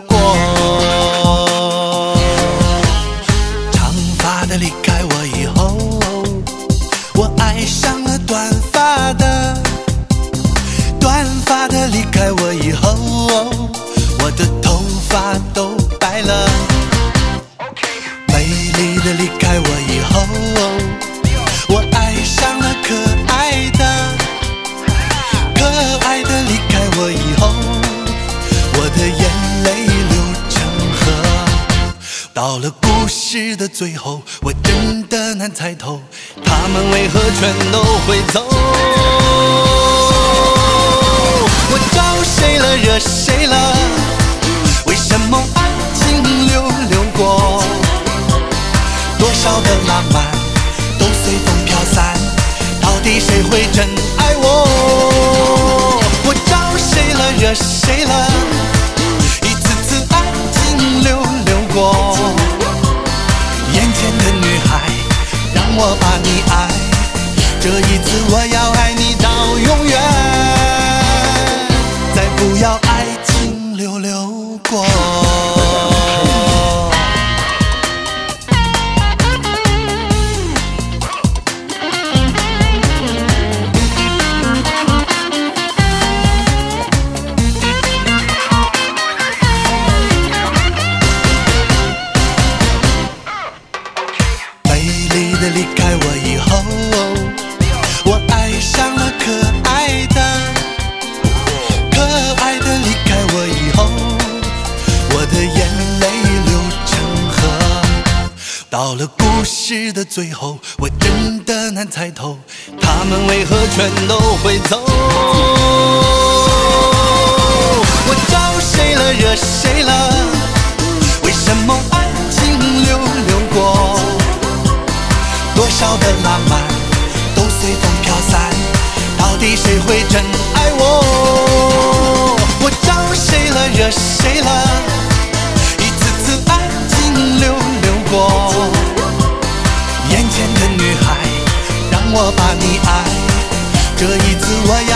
过。长发的离开我以后，我爱上了短发的。短发的离开我以后，我的头发都白了。美丽的离开我以后，我爱上了可爱的。可爱的离开我以后，我的眼泪流成河。到了故事的最后，我真的难猜透，他们为何全都会走。我招谁了，惹谁了？为什么爱情溜溜过？多少的浪漫都随风飘散，到底谁会真爱我？我招谁了，惹谁了？一次次爱情溜溜过，眼前的女孩让我把你爱，这一次我要爱你到永远，再不要爱情溜溜过。离开我以后，我爱上了可爱的。可爱的离开我以后，我的眼泪流成河。到了故事的最后，我真的难猜透，他们为何全都会走。我招谁了，惹谁了？为什么爱情溜溜过？多少的浪漫都随风飘散，到底谁会真爱我？我招谁了，惹谁了？一次次爱情溜溜过，眼前的女孩让我把你爱，这一次我要